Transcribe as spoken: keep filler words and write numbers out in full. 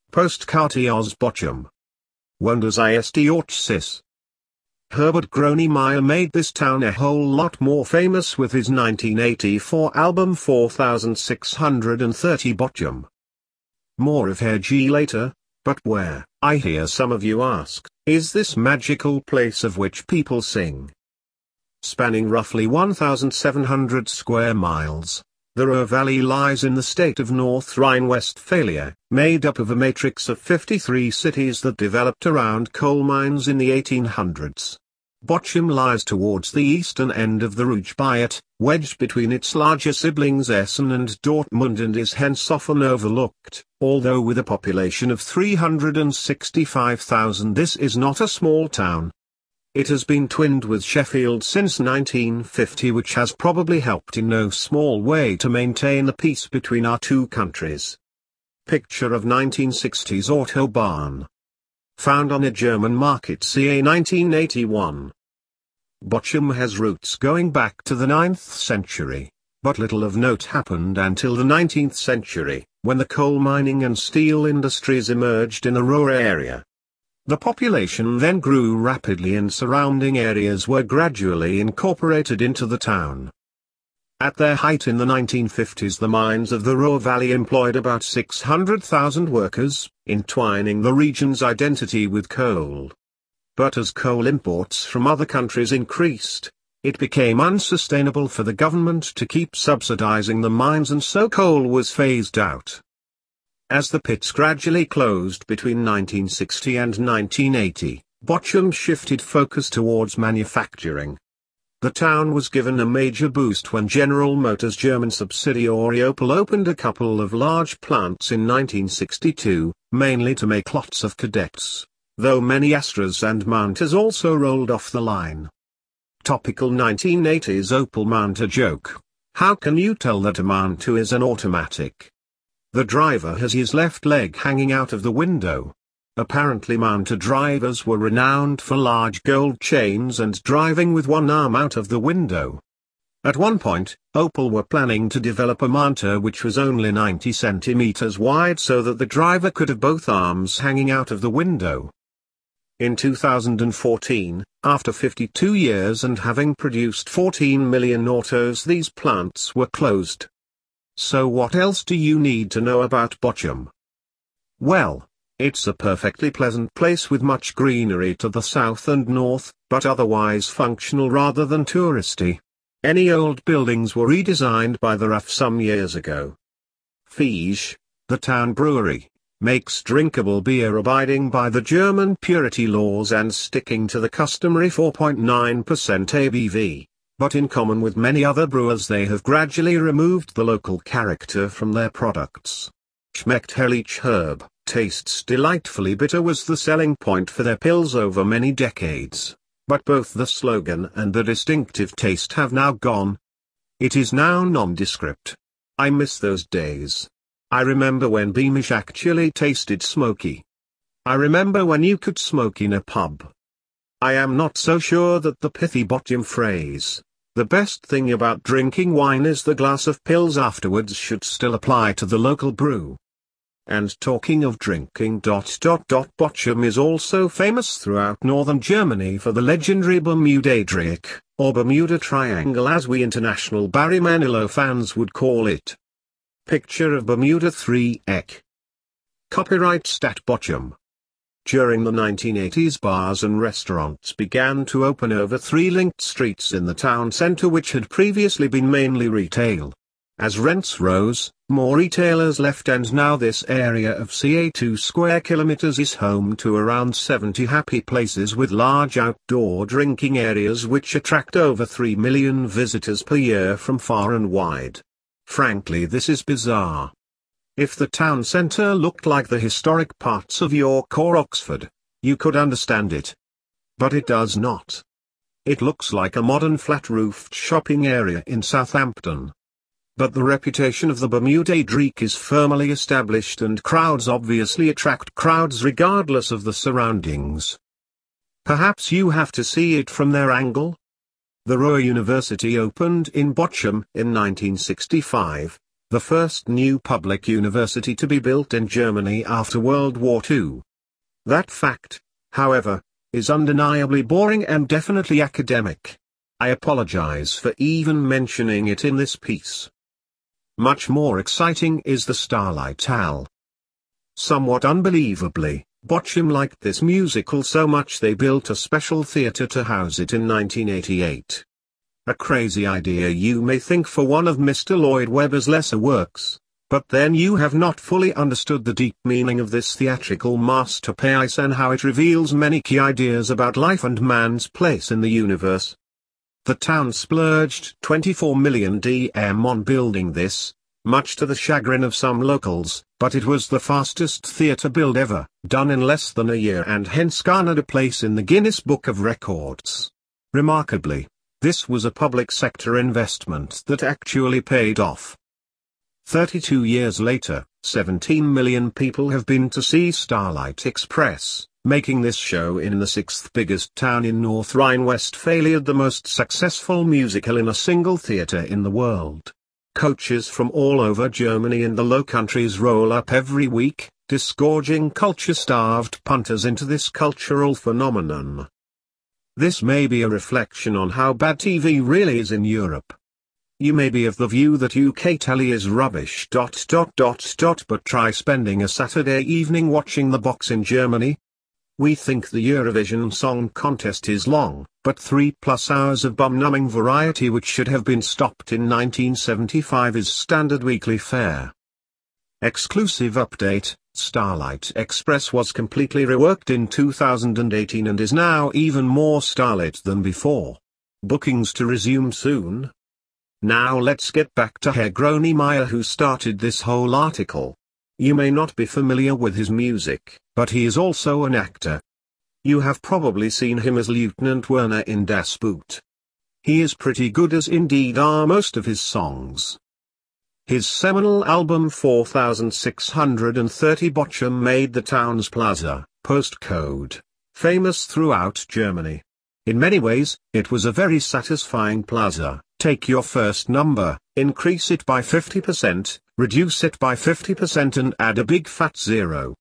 Postcartios Bochum. Wonders ist Orchsis. Herbert Grönemeyer made this town a whole lot more famous with his nineteen eighty-four album four thousand six hundred thirty Bochum. More of Hergé later, but where, I hear some of you ask, is this magical place of which people sing? Spanning roughly one thousand seven hundred square miles, the Ruhr Valley lies in the state of North Rhine-Westphalia, made up of a matrix of fifty-three cities that developed around coal mines in the eighteen hundreds. Bochum lies towards the eastern end of the Ruhrgebiet, wedged between its larger siblings Essen and Dortmund, and is hence often overlooked. Although with a population of three hundred sixty-five thousand, this is not a small town. It has been twinned with Sheffield since nineteen fifty, which has probably helped in no small way to maintain the peace between our two countries. Picture of nineteen sixties Autobahn. Found on a German market ca nineteen eighty-one. Bochum has roots going back to the ninth century, but little of note happened until the nineteenth century, when the coal mining and steel industries emerged in the Ruhr area. The population then grew rapidly and surrounding areas were gradually incorporated into the town. At their height in the nineteen fifties, the mines of the Ruhr Valley employed about six hundred thousand workers, entwining the region's identity with coal. But as coal imports from other countries increased, it became unsustainable for the government to keep subsidizing the mines, and so coal was phased out. As the pits gradually closed between nineteen sixty and nineteen eighty, Bochum shifted focus towards manufacturing. The town was given a major boost when General Motors' German subsidiary Opel opened a couple of large plants in nineteen sixty-two, mainly to make lots of Cadets, though many Astras and Manters also rolled off the line. Topical nineteen eighties Opel Manta joke. How can you tell that a Manta is an automatic? The driver has his left leg hanging out of the window. Apparently Manta drivers were renowned for large gold chains and driving with one arm out of the window. At one point, Opel were planning to develop a Manta which was only ninety centimeters wide so that the driver could have both arms hanging out of the window. In two thousand fourteen, after fifty-two years and having produced fourteen million autos, these plants were closed. So what else do you need to know about Bochum? Well, it's a perfectly pleasant place with much greenery to the south and north, but otherwise functional rather than touristy. Any old buildings were redesigned by the R A F some years ago. Fiege, the town brewery, makes drinkable beer abiding by the German purity laws and sticking to the customary four point nine percent A B V. But in common with many other brewers, they have gradually removed the local character from their products. Schmeckt herrlich herb, tastes delightfully bitter was the selling point for their pills over many decades, but both the slogan and the distinctive taste have now gone. It is now nondescript. I miss those days. I remember when Beamish actually tasted smoky. I remember when you could smoke in a pub. I am not so sure that the pithy Bochum phrase, "The best thing about drinking wine is the glass of pills afterwards," should still apply to the local brew. And talking of drinking dot dot dot Bochum is also famous throughout northern Germany for the legendary Bermuda Dreieck, or Bermuda Triangle as we international Barry Manilow fans would call it. Picture of Bermuda Dreieck. Copyright Stadt Bochum. During the nineteen eighties, bars and restaurants began to open over three linked streets in the town centre which had previously been mainly retail. As rents rose, more retailers left, and now this area of ca two square kilometers is home to around seventy happy places with large outdoor drinking areas which attract over three million visitors per year from far and wide. Frankly, this is bizarre. If the town centre looked like the historic parts of York or Oxford, you could understand it. But it does not. It looks like a modern flat-roofed shopping area in Southampton. But the reputation of the Bermuda Dreieck is firmly established, and crowds obviously attract crowds regardless of the surroundings. Perhaps you have to see it from their angle? The Ruhr University opened in Bochum in nineteen sixty-five, the first new public university to be built in Germany after World War Two. That fact, however, is undeniably boring and definitely academic. I apologize for even mentioning it in this piece. Much more exciting is the Starlight Owl. Somewhat unbelievably, Bochum liked this musical so much they built a special theatre to house it in nineteen eighty-eight. A crazy idea, you may think, for one of Mister Lloyd Webber's lesser works, but then you have not fully understood the deep meaning of this theatrical masterpiece and how it reveals many key ideas about life and man's place in the universe. The town splurged twenty-four million dirhams on building this, much to the chagrin of some locals, but it was the fastest theatre build ever, done in less than a year, and hence garnered a place in the Guinness Book of Records. Remarkably, this was a public sector investment that actually paid off. thirty-two years later, seventeen million people have been to see Starlight Express, making this show in the sixth biggest town in North Rhine-Westphalia the most successful musical in a single theatre in the world. Coaches from all over Germany and the Low Countries roll up every week, disgorging culture-starved punters into this cultural phenomenon. This may be a reflection on how bad T V really is in Europe. You may be of the view that U K telly is rubbish dot dot dot dot but try spending a Saturday evening watching The Box in Germany. We think the Eurovision Song Contest is long, but three plus hours of bum-numbing variety which should have been stopped in nineteen seventy-five is standard weekly fare. Exclusive update, Starlight Express was completely reworked in two thousand eighteen and is now even more starlit than before. Bookings to resume soon. Now let's get back to Herr Grönemeyer, who started this whole article. You may not be familiar with his music, but he is also an actor. You have probably seen him as Lieutenant Werner in Das Boot. He is pretty good, as indeed are most of his songs. His seminal album four thousand six hundred thirty Bochum made the town's plaza, postcode, famous throughout Germany. In many ways, it was a very satisfying plaza. Take your first number, increase it by fifty percent, reduce it by fifty percent and add a big fat zero.